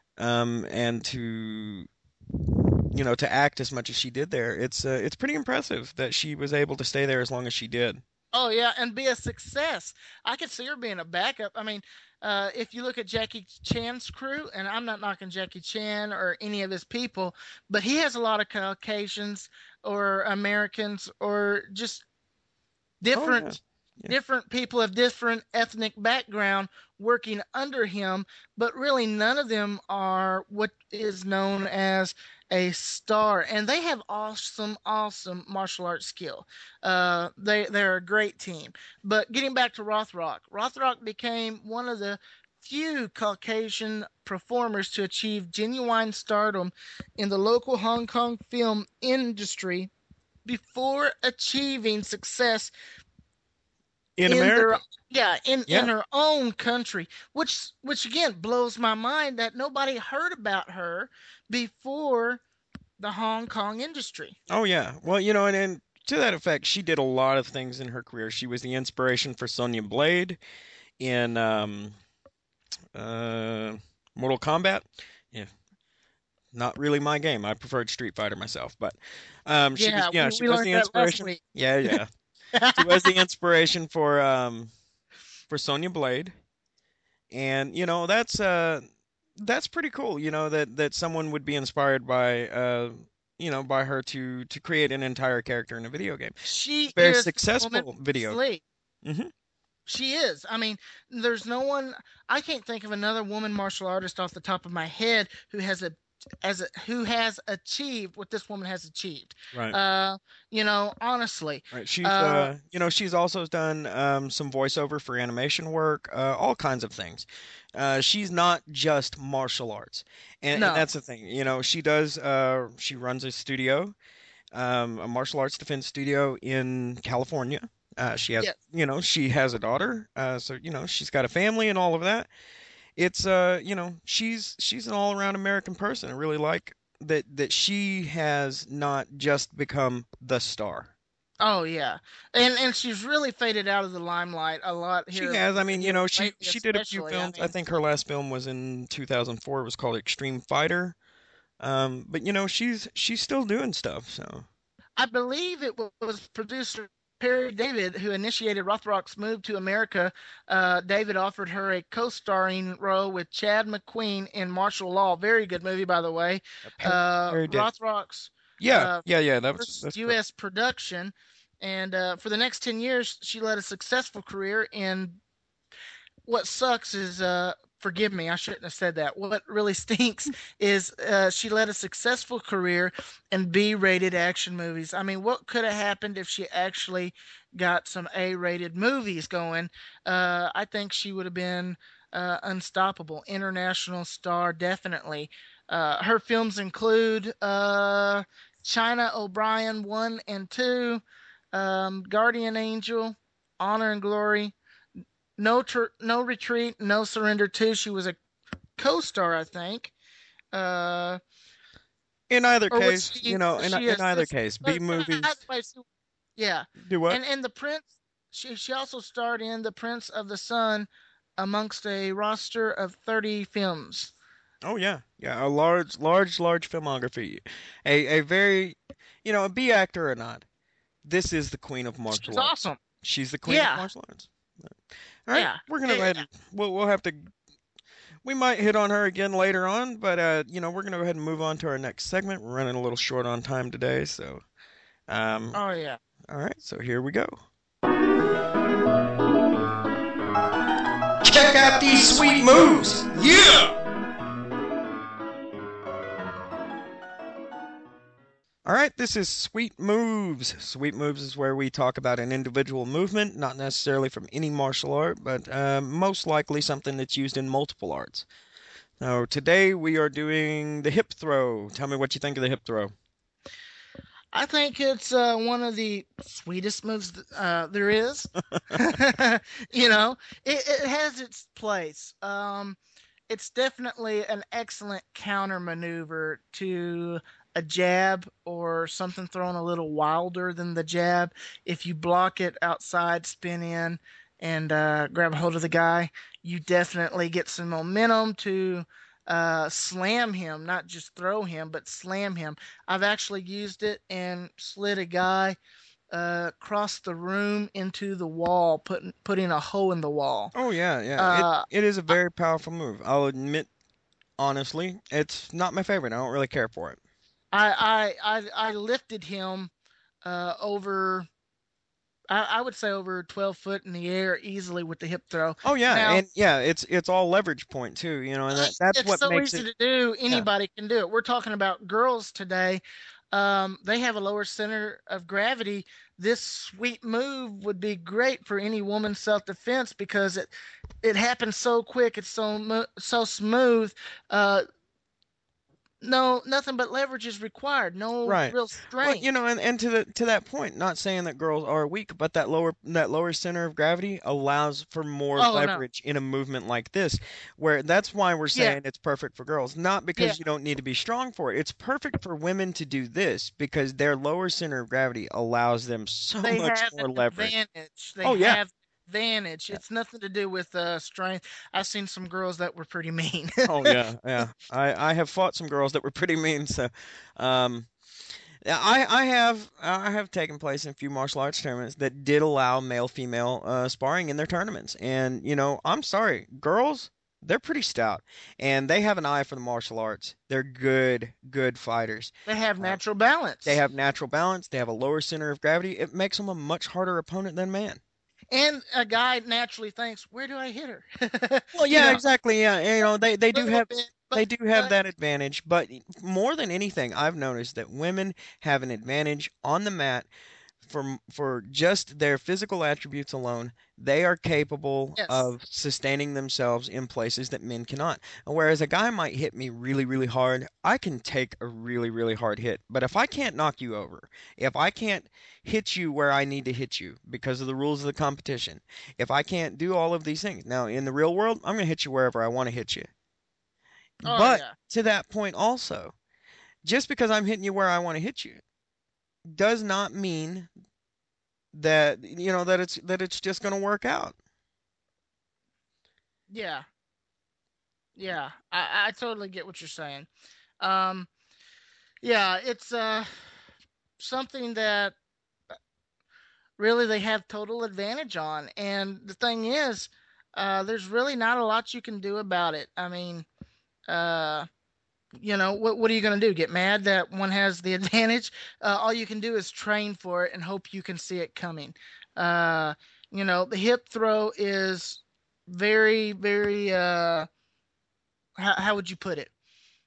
um, and to you know to act as much as she did there, it's uh, it's pretty impressive that she was able to stay there as long as she did. Oh yeah, and be a success. I could see her being a backup. I mean, uh, if you look at Jackie Chan's crew, and I'm not knocking Jackie Chan or any of his people, but he has a lot of Caucasians or Americans or just Oh yeah, different yeah. different people of different ethnic background working under him, but really none of them are what is known as a star, and they have awesome awesome martial arts skill. Uh, they they're a great team. But getting back to rothrock rothrock became one of the few Caucasian performers to achieve genuine stardom in the local Hong Kong film industry before achieving success In in their America, yeah in in yeah. her own country, which which again blows my mind that nobody heard about her before the Hong Kong industry. Oh yeah. Well, you know, and, and to that effect, she did a lot of things in her career. She was the inspiration for Sonya Blade in um, uh, Mortal Kombat. Yeah, not really my game. I preferred Street Fighter myself, but um, she was Yeah, yeah, we, she we was learned the that last inspiration. week. Yeah, yeah. She was the inspiration for um for Sonya Blade, and you know that's uh that's pretty cool. You know that that someone would be inspired by uh you know by her to to create an entire character in a video game, a She very is the woman successful Bruce video. Lee. Hmm. She is. I mean, there's no one. I can't think of another woman martial artist off the top of my head who has a as a, who has achieved what this woman has achieved. Right. Uh, you know, honestly. Right. She's Uh, uh you know she's also done um some voiceover for animation work, uh all kinds of things. Uh she's not just martial arts. And and no. that's the thing. You know, she does uh she runs a studio, um a martial arts defense studio in California. Uh she has, Yes. you know, she has a daughter. Uh so you know, she's got a family and all of that. It's uh you know, she's she's an all-around American person. I really like that that she has not just become the star. Oh yeah, and and she's really faded out of the limelight a lot She here has. I mean, you here know, she lately, she did a few especially. I films. I mean, think her last film was in two thousand four. It was called Extreme Fighter. Um, but you know, she's she's still doing stuff. So, I believe it was producer Perry David who initiated Rothrock's move to America. Uh, David offered her a co-starring role with Chad McQueen in Martial Law. Very good movie, by the way. uh, Perry, Uh, Perry did. Rothrock's Yeah, uh, yeah, yeah. That was first that's correct. U S production. And uh, for the next ten years, she led a successful career in what sucks is uh forgive me, I shouldn't have said that. What really stinks is uh she led a successful career in B-rated action movies. I mean, what could have happened if she actually got some A-rated movies going? Uh I think she would have been uh unstoppable. International star definitely. Uh her films include uh China O'Brien one and two, um Guardian Angel, Honor and Glory, no tr- no retreat, no surrender two. She was a co-star, I think. Uh, In either or was case, she? you know, Was in she in either assist? case, B But, but either movies way, she, yeah. do what? And and the Prince. She she also starred in The Prince of the Sun, amongst a roster of thirty films. Oh yeah, yeah. A large, large, large filmography. A a very, you know, a B actor or not, this is the queen of She's martial arts. awesome. She's the queen of Yeah, martial arts. All right, yeah. we're gonna go Eh, ahead and we'll we'll have to we might hit on her again later on, but uh, you know, we're gonna go ahead and move on to our next segment. We're running a little short on time today, so um, oh yeah. all right, so here we go. Check out these sweet moves. Yeah. All right, this is Sweet Moves. Sweet Moves is where we talk about an individual movement, not necessarily from any martial art, but uh, most likely something that's used in multiple arts. Now, today we are doing the hip throw. Tell me what you think of the hip throw. I think it's uh, one of the sweetest moves uh, there is. you know, it, it has its place. Um, it's definitely an excellent counter maneuver to a jab or something thrown a little wilder than the jab. If you block it outside, spin in, and uh, grab a hold of the guy, you definitely get some momentum to uh, slam him, not just throw him, but slam him. I've actually used it and slid a guy uh, across the room into the wall, putting putting a hole in the wall. Oh yeah, yeah. It Uh, it is a very powerful move. I'll admit, honestly, it's not my favorite. I don't really care for it. I I I, I lifted him uh, over. I, I would say over twelve foot in the air easily with the hip throw. Oh yeah, Now, and yeah, it's it's all leverage point too, you know, and that it's, that's it's what so makes easy it. to do. Yeah. Anybody can do it. We're talking about girls today. Um, they have a lower center of gravity. This sweet move would be great for any woman's self defense because it it happens so quick. It's so so smooth. Uh, No, nothing but leverage is required. No Right. real Well, strength. you know, and, and to the to that point, not saying that girls are weak, but that lower that lower center of gravity allows for more Oh no. leverage in a movement like this, where that's why we're Yeah, saying it's perfect for girls, not yeah. because you don't need to be strong for it. It's perfect for women to do this because their lower center of gravity allows them so They much have an more leverage. advantage. They Oh yeah. have advantage. Yeah. It's nothing to do with uh, strength. I've seen some girls that were pretty mean. Oh yeah, yeah. I I have fought some girls that were pretty mean, so um yeah, I I have I have taken place in a few martial arts tournaments that did allow male female uh, sparring in their tournaments, and you know I'm sorry, girls they're pretty stout, and they have an eye for the martial arts. They're good good fighters. They have Uh, natural they balance. have natural balance. They have a lower center of gravity. It makes them a much harder opponent than man. And a guy naturally thinks, where do I hit her? Well, you yeah, know, exactly. Yeah, you know they they do little have bit, they but do have but that advantage, but more than anything, I've noticed that women have an advantage on the mat for for just their physical attributes alone, they are capable yes. of sustaining themselves in places that men cannot. Whereas a guy might hit me really, really hard, I can take a really, really hard hit. But if I can't knock you over, if I can't hit you where I need to hit you because of the rules of the competition, if I can't do all of these things, now in the real world, I'm going to hit you wherever I want to hit you. Oh But yeah. to that point also, just because I'm hitting you where I want to hit you does not mean that you know that it's that it's just going to work out. Yeah. Yeah. I, I totally get what you're saying. Um yeah, it's uh something that really they have total advantage on. And the thing is, uh, there's really not a lot you can do about it. I mean, uh, you know, what what are you going to do? Get mad that one has the advantage? Uh, all you can do is train for it and hope you can see it coming. Uh, you know, the hip throw is very, very. Uh, how, how would you put it?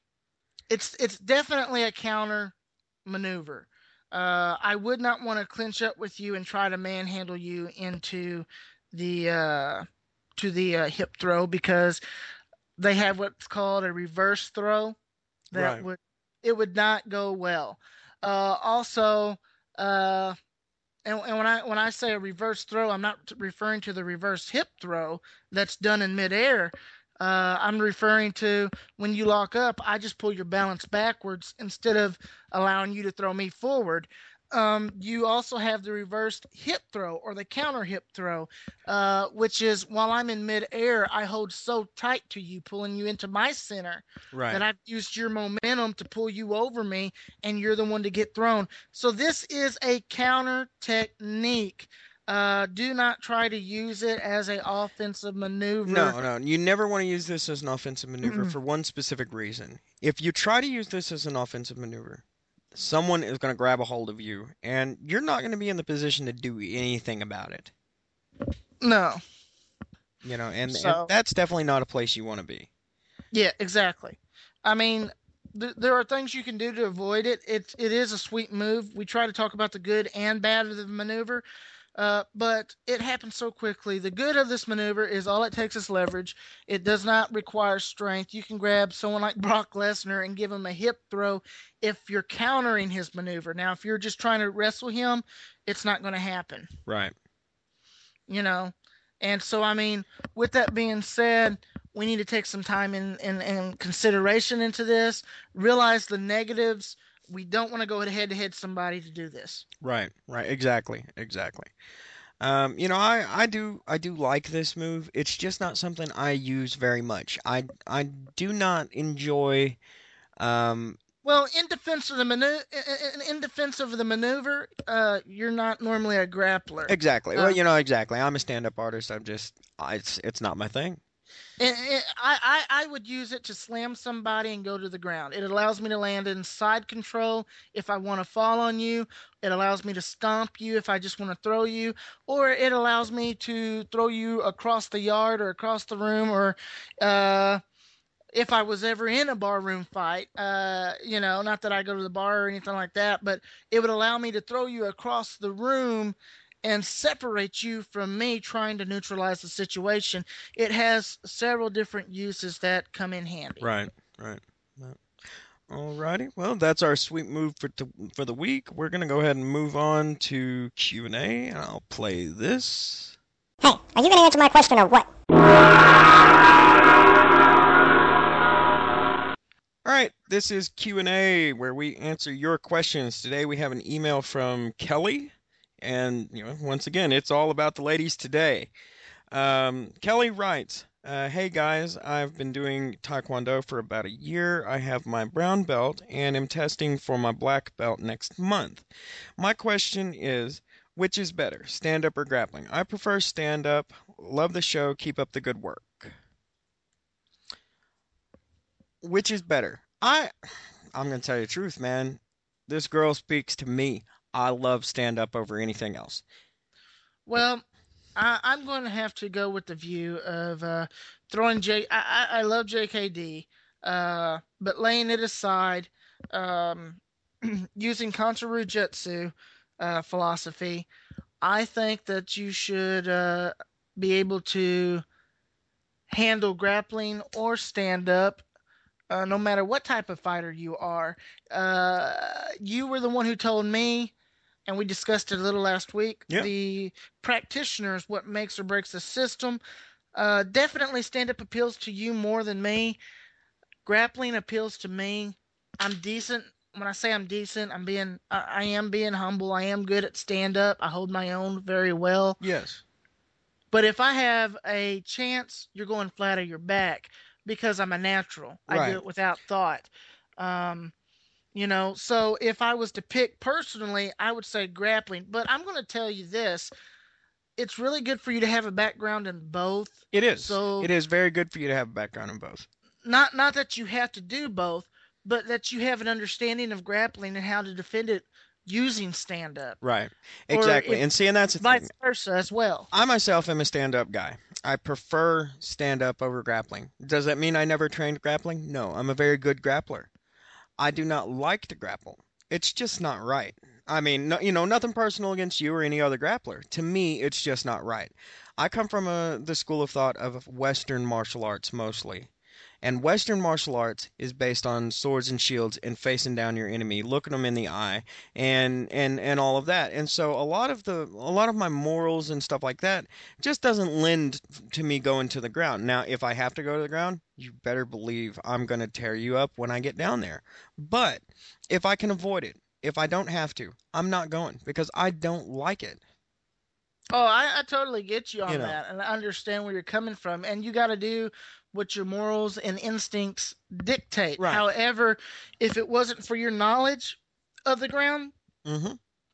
It's it's definitely a counter maneuver. Uh, I would not want to clinch up with you and try to manhandle you into the uh, to the uh, hip throw because they have what's called a reverse throw that Right. would it would not go well. Uh, also, uh, and, and when I when I say a reverse throw, I'm not referring to the reverse hip throw that's done in midair. Uh, I'm referring to when you lock up, I just pull your balance backwards instead of allowing you to throw me forward. Um, you also have the reversed hip throw or the counter hip throw, uh, which is while I'm in midair, I hold so tight to you, pulling you into my center, that Right. I've used your momentum to pull you over me, and you're the one to get thrown. So this is a counter technique. Uh, do not try to use it as a offensive maneuver. No, no, you never want to use this as an offensive maneuver for one specific reason. If you try to use this as an offensive maneuver, someone is going to grab a hold of you, and you're not going to be in the position to do anything about it. No. You know, and and So that's definitely not a place you want to be. yeah, exactly. I mean, th- there are things you can do to avoid it. It it is a sweet move. We try to talk about the good and bad of the maneuver. Uh, but it happens so quickly. The good of this maneuver is all it takes is leverage. It does not require strength. You can grab someone like Brock Lesnar and give him a hip throw if you're countering his maneuver. Now, if you're just trying to wrestle him, it's not going to happen, Right. you know? And so, I mean, with that being said, we need to take some time in, in, in consideration into this, realize the negatives. We don't want to go head to head somebody to do this. Right. Right. Exactly. Exactly. Um, you know, I I do I do like this move. It's just not something I use very much. I I do not enjoy um Well, in defense of the manu- in, in defense of the maneuver, uh, you're not normally a grappler. exactly. Well, Uh, you know, exactly. I'm a stand-up artist. I'm just I, it's it's not my thing. and, and I, I I would use it to slam somebody and go to the ground. It allows me to land in side control if I want to fall on you. It allows me to stomp you if I just want to throw you, or it allows me to throw you across the yard or across the room, or uh, if I was ever in a barroom fight, uh, you know, not that I go to the bar or anything like that, but it would allow me to throw you across the room and separate you from me trying to neutralize the situation. It has several different uses that come in handy. Right. Right. Right. Alrighty. Well, that's our sweet move for t for the week. We're gonna go ahead and move on to Q and A, and I'll play this. Hey, are you going to answer my question or what? All right, this is Q and A where we answer your questions. Today we have an email from Kelly, and you know, once again, it's all about the ladies today. Um, Kelly writes, uh, "Hey guys, I've been doing Taekwondo for about a year. I have my brown belt and am testing for my black belt next month. My question is, which is better, stand up or grappling? I prefer stand up. Love the show. Keep up the good work." Which is better? I I'm gonna tell you the truth, man. This girl speaks to me. I love stand up over anything else. Well, I, I'm going to have to go with the view of uh, throwing J. I, I, I love J K D, uh, but laying it aside, um, using Kantaru Jutsu uh, philosophy, I think that you should uh, be able to handle grappling or stand up. Uh, no matter what type of fighter you are, uh, you were the one who told me, and we discussed it a little last week. Yep. The practitioner is what makes or breaks the system. Uh, definitely stand up appeals to you more than me. Grappling appeals to me. I'm decent. When I say I'm decent, I'm being I, I am being humble. I am good at stand up. I hold my own very well. Yes. But if I have a chance, you're going flat on your back because I'm a natural. I do Right. it without thought. Um, you know, so if I was to pick personally, I would say grappling. But I'm going to tell you this, it's really good for you to have a background in both. It is. So It is very good for you to have a background in both. not not that you have to do both, but that you have an understanding of grappling and how to defend it using stand up. Right. Or Exactly. if And see, and that's the vice thing. versa as well. I myself am a stand-up guy. I prefer stand-up over grappling. Does that mean I never trained grappling? No, I'm a very good grappler. I do not like to grapple. It's just not right. I mean, no, you know, nothing personal against you or any other grappler. To me, it's just not right. I come from a, the school of thought of Western martial arts mostly. And Western martial arts is based on swords and shields and facing down your enemy, looking them in the eye, and and and all of that. And so a lot of the a lot of my morals and stuff like that just doesn't lend to me going to the ground. Now, if I have to go to the ground, you better believe I'm going to tear you up when I get down there. But if I can avoid it, if I don't have to, I'm not going because I don't like it. Oh, I, I totally get you You on know. that, and I understand where you're coming from. And you got to do what your morals and instincts dictate. Right. However, if it wasn't for your knowledge of the ground, Mm-hmm.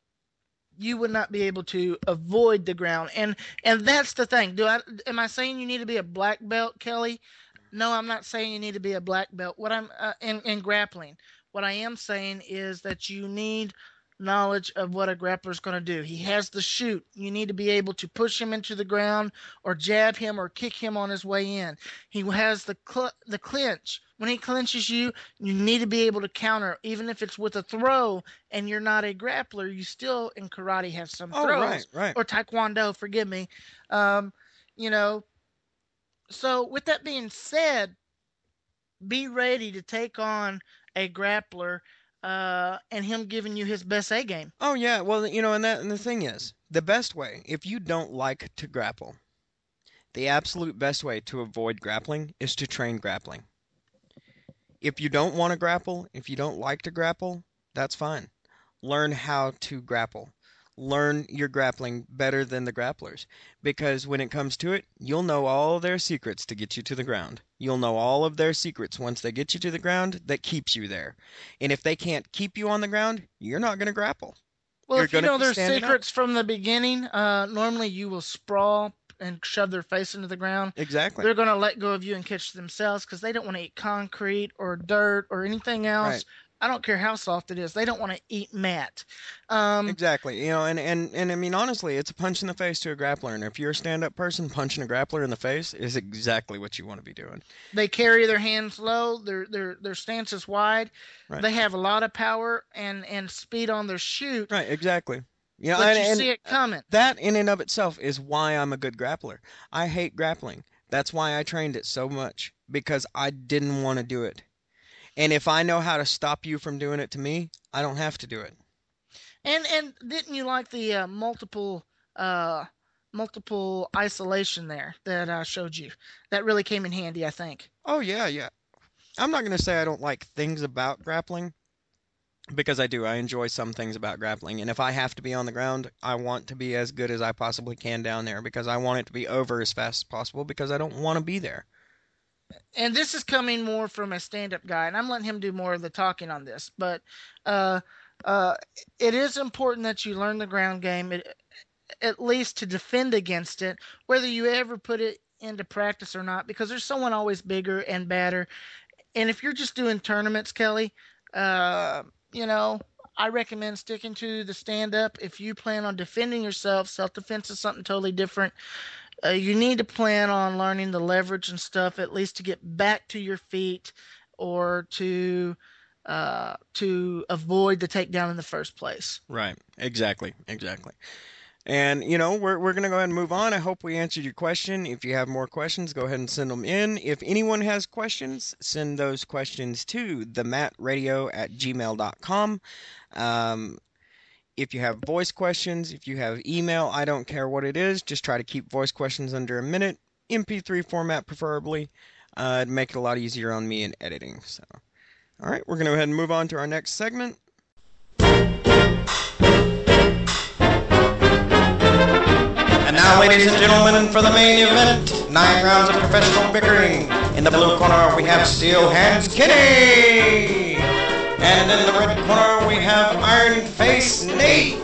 you would not be able to avoid the ground. And and that's the thing. Do I am I saying you need to be a black belt, Kelly? No, I'm not saying you need to be a black belt. What I'm uh, in in grappling. What I am saying is that you need knowledge of what a grappler is going to do. He has the shoot. You need to be able to push him into the ground or jab him or kick him on his way in. He has the cl- the clinch. When he clinches you, you need to be able to counter, even if it's with a throw and you're not a grappler. You still in karate have some Oh, right, throws, right. or taekwondo, forgive me. Um, you know, so with that being said, be ready to take on a grappler uh, and him giving you his best A game. Oh yeah, well, you know, and that and the thing is, the best way, if you don't like to grapple, the absolute best way to avoid grappling is to train grappling. If you don't want to grapple, if you don't like to grapple, that's fine. Learn how to grapple. Learn your grappling better than the grapplers. Because when it comes to it, you'll know all their secrets to get you to the ground. You'll know all of their secrets once they get you to the ground that keeps you there. And if they can't keep you on the ground, you're not going to grapple. Well, You're if you going to know be their standing up. secrets from the beginning, uh, normally you will sprawl and shove their face into the ground. Exactly. They're going to let go of you and catch themselves because they don't want to eat concrete or dirt or anything else. Right. I don't care how soft it is. They don't want to eat mat. Um, Exactly. You know, and, and, and I mean, honestly, it's a punch in the face to a grappler. And if you're a stand-up person, punching a grappler in the face is exactly what you want to be doing. They carry their hands low. Their their their stance is wide. Right. They have a lot of power and and speed on their shoot. Right, exactly. You know, But and, you and see it coming. that in and of itself is why I'm a good grappler. I hate grappling. That's why I trained it so much because I didn't want to do it. And if I know how to stop you from doing it to me, I don't have to do it. And and didn't you like the uh, multiple uh, multiple isolation there that I showed you? That really came in handy, I think. Oh, yeah, yeah. I'm not going to say I don't like things about grappling because I do. I enjoy some things about grappling. And if I have to be on the ground, I want to be as good as I possibly can down there because I want it to be over as fast as possible because I don't want to be there. And this is coming more from a stand-up guy, and I'm letting him do more of the talking on this. But uh, uh, it is important that you learn the ground game, it, at least to defend against it, whether you ever put it into practice or not, because there's someone always bigger and badder. And if you're just doing tournaments, Kelly, uh, you know, I recommend sticking to the stand-up. If you plan on defending yourself, self-defense is something totally different. Uh, you need to plan on learning the leverage and stuff at least to get back to your feet or to uh, to avoid the takedown in the first place. Right. Exactly. Exactly. And, you know, we're, we're going to go ahead and move on. I hope we answered your question. If you have more questions, go ahead and send them in. If anyone has questions, send those questions to the matt radio at gmail dot com. Um, if you have voice questions, if you have email, I don't care what it is. Just try to keep voice questions under a minute, M P three format preferably. Uh, it'd make it a lot easier on me in editing. So, all right, we're going to go ahead and move on to our next segment. And now, ladies and gentlemen, for the main event, nine rounds of professional bickering. In the blue corner, we have Steel Hands Kenny. And in the red corner, we have Iron Face Nate.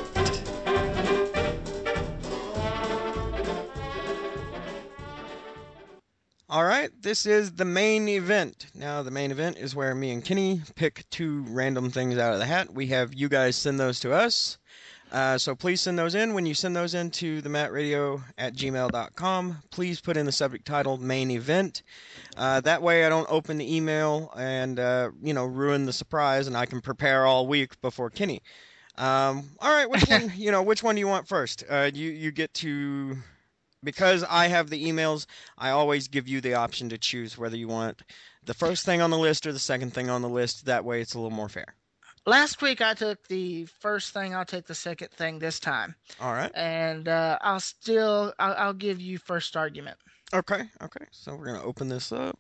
All right, this is the main event. Now, the main event is where me and Kenny pick two random things out of the hat. We have you guys send those to us. Uh, so please send those in. When you send those in to the matt radio at gmail dot com, please put in the subject title main event. Uh, that way I don't open the email and, uh, you know, ruin the surprise, and I can prepare all week before Kenny. Um, all right, which one, you know, which one do you want first? Uh, you, you get to, because I have the emails, I always give you the option to choose whether you want the first thing on the list or the second thing on the list. That way it's a little more fair. Last week I took the first thing. I'll take the second thing this time. All right. And uh, I'll still I'll, I'll give you first argument. Okay. Okay. So we're gonna open this up.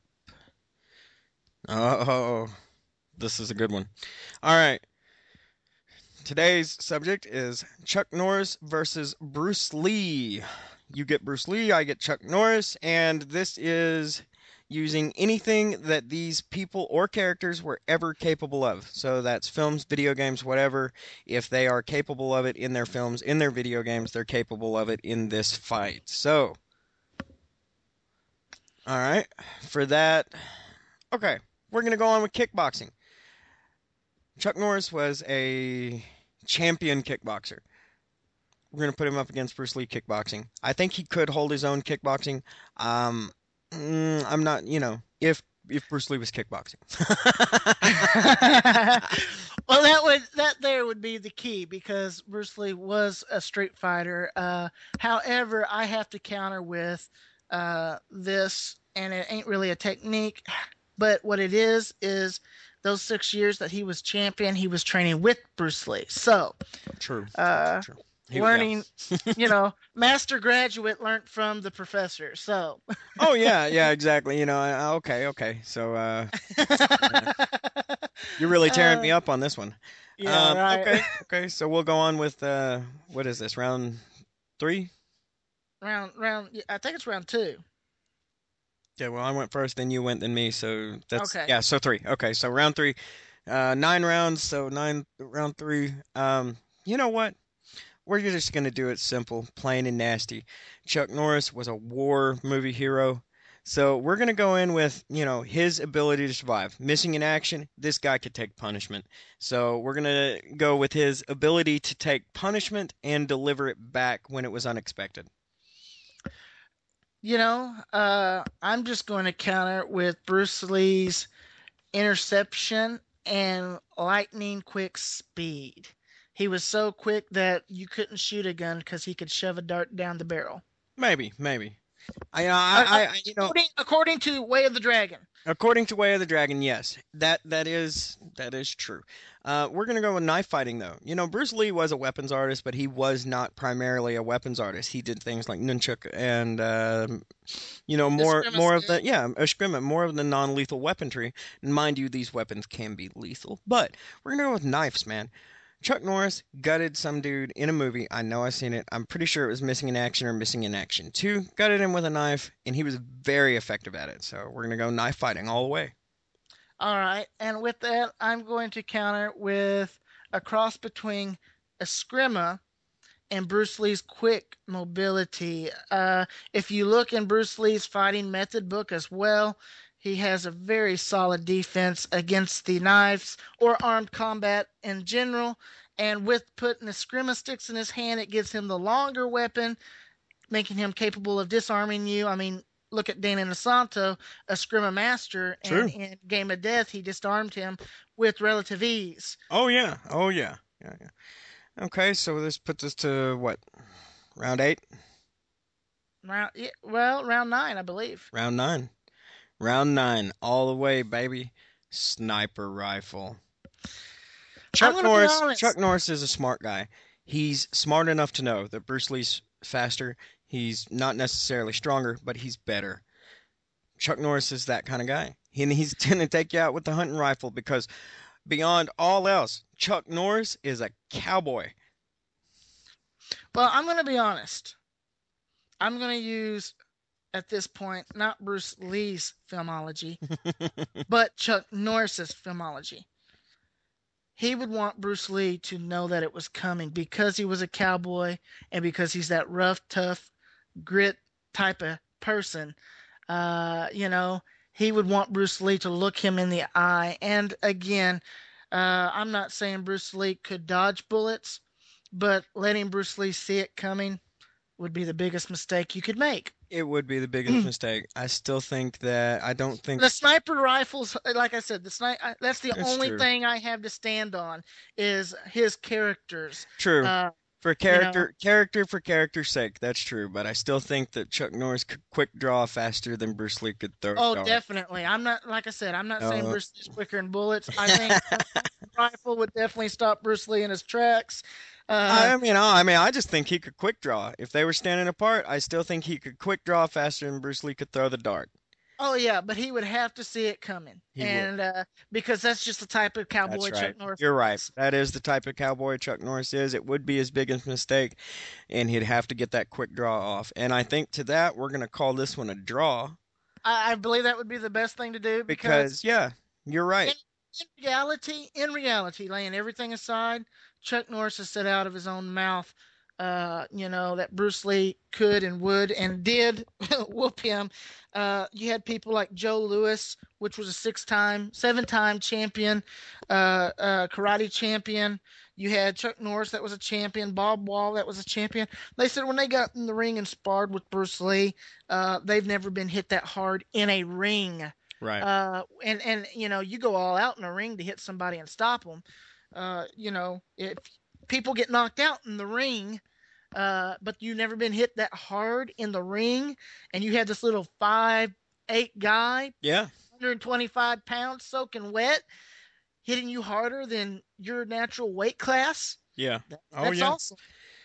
Oh, this is a good one. All right. Today's subject is Chuck Norris versus Bruce Lee. You get Bruce Lee, I get Chuck Norris, and this is using anything that these people or characters were ever capable of. So that's films, video games, whatever. If they are capable of it in their films, in their video games, they're capable of it in this fight. So, all right, for that, okay, we're going to go on with kickboxing. Chuck Norris was a champion kickboxer. We're going to put him up against Bruce Lee kickboxing. I think he could hold his own kickboxing. Um, Mm, I'm not, you know, if if Bruce Lee was kickboxing. Well, that would that there would be the key because Bruce Lee was a street fighter. Uh, however, I have to counter with uh, this, and it ain't really a technique, but what it is is those six years that he was champion, he was training with Bruce Lee. So, true. Uh, true, true. He, learning, yeah. You know, master graduate learned from the professor. So. Oh yeah, yeah, exactly. You know, uh, okay, okay. So uh, you're really tearing uh, me up on this one. Yeah, um, right. Okay, okay. So we'll go on with uh, what is this? Round three? Round, round. I think it's round two. Yeah. Well, I went first, then you went, then me. So that's okay. Yeah. So three. Okay. So round three, uh, nine rounds. So nine round three. Um, you know what? We're just going to do it simple, plain and nasty. Chuck Norris was a war movie hero. So we're going to go in with, you know, his ability to survive. Missing in action, this guy could take punishment. So we're going to go with his ability to take punishment and deliver it back when it was unexpected. You know, uh, I'm just going to counter with Bruce Lee's interception and lightning quick speed. He was so quick that you couldn't shoot a gun because he could shove a dart down the barrel. Maybe, maybe. I, Uh, uh, I, I, you know, according, according to Way of the Dragon. according to Way of the Dragon, yes, that that is that is true. Uh, we're gonna go with knife fighting though. You know, Bruce Lee was a weapons artist, but he was not primarily a weapons artist. He did things like nunchuk and um, you know more more of the yeah eskrima, more of the non-lethal weaponry. And mind you, these weapons can be lethal, but we're gonna go with knives, man. Chuck Norris gutted some dude in a movie. I know I've seen it. I'm pretty sure it was Missing in Action or Missing in Action two. Gutted him with a knife, and he was very effective at it. So we're gonna go knife fighting all the way. All right, and with that, I'm going to counter with a cross between Eskrima and Bruce Lee's quick mobility. Uh, if you look in Bruce Lee's fighting method book as well, he has a very solid defense against the knives or armed combat in general. And with putting the Eskrima sticks in his hand, it gives him the longer weapon, making him capable of disarming you. I mean, look at Dana Inosanto, a Eskrima master, True. and in Game of Death, he disarmed him with relative ease. Oh yeah. Oh yeah. Yeah, yeah. Okay, so this puts us to what? Round eight? Round, yeah, well, round nine, I believe. Round nine. Round nine. All the way, baby. Sniper rifle. Chuck I'm gonna be Norris. honest. Chuck Norris is a smart guy. He's smart enough to know that Bruce Lee's faster. He's not necessarily stronger, but he's better. Chuck Norris is that kind of guy. And he's going to take you out with the hunting rifle because beyond all else, Chuck Norris is a cowboy. Well, I'm going to be honest. I'm going to use, at this point, not Bruce Lee's filmology, but Chuck Norris's filmology. He would want Bruce Lee to know that it was coming because he was a cowboy and because he's that rough, tough, grit type of person. Uh, you know, he would want Bruce Lee to look him in the eye. And again, uh, I'm not saying Bruce Lee could dodge bullets, but letting Bruce Lee see it coming would be the biggest mistake you could make. It would be the biggest mistake. I still think that I don't think The sniper rifles, like I said, the sniper. That's the That's only true. thing I have to stand on is his characters. true Uh, for character character for character's sake. That's true, but I still think that Chuck Norris could quick draw faster than Bruce Lee could throw. a oh, dart. definitely. I'm not, like I said, I'm not saying Uh, Bruce Lee's quicker in bullets. I think a rifle would definitely stop Bruce Lee in his tracks. Uh, I mean, I I mean, I just think he could quick draw. If they were standing apart, I still think he could quick draw faster than Bruce Lee could throw the dart. oh yeah, but he would have to see it coming, He would. and uh, because that's just the type of cowboy That's Chuck right. Norris. You're right. is. That is the type of cowboy Chuck Norris is. It would be his biggest mistake, and he'd have to get that quick draw off. And I think to that, we're going to call this one a draw I, I believe that would be the best thing to do because because, yeah, you're right. in, in reality, in reality, laying everything aside, Chuck Norris has said out of his own mouth, uh, you know, that Bruce Lee could and would and did whoop him. Uh, you had people like Joe Louis, which was a six-time, seven-time champion, uh, uh, karate champion. You had Chuck Norris, that was a champion. Bob Wall, that was a champion. They said when they got in the ring and sparred with Bruce Lee, uh, they've never been hit that hard in a ring. Right. Uh, and and you know, you go all out in a ring to hit somebody and stop them. Uh, you know, if people get knocked out in the ring, uh, but you've never been hit that hard in the ring, and you had this little five eight guy, Yeah. one hundred twenty-five pounds, soaking wet, hitting you harder than your natural weight class. Yeah. That, Oh, that's yeah. awesome.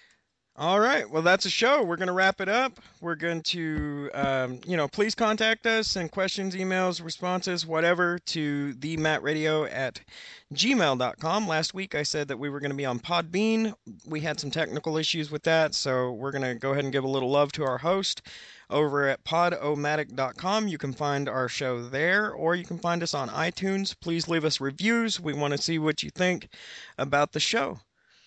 All right. Well, that's a show. We're going to wrap it up. We're going to, um, you know, please contact us, send questions, emails, responses, whatever, to the matt radio at gmail dot com. Last week I said that we were going to be on Podbean. We had some technical issues with that, so we're going to go ahead and give a little love to our host over at podomatic dot com. You can find our show there, or you can find us on iTunes. Please leave us reviews. We want to see what you think about the show.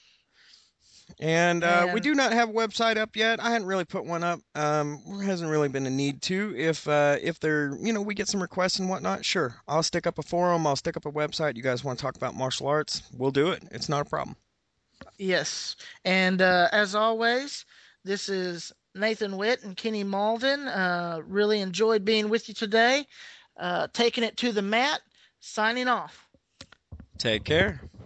And uh, we And- do not have a website up yet. I hadn't really put one up. Um, there hasn't really been a need to. If uh, if there, you know, we get some requests and whatnot, sure, I'll stick up a forum. I'll stick up a website. You guys want to talk about martial arts? We'll do it. It's not a problem. Yes. And uh, as always, this is Nathan Witt and Kenny Malden. Uh, really enjoyed being with you today. Uh, taking it to the mat, signing off. Take care.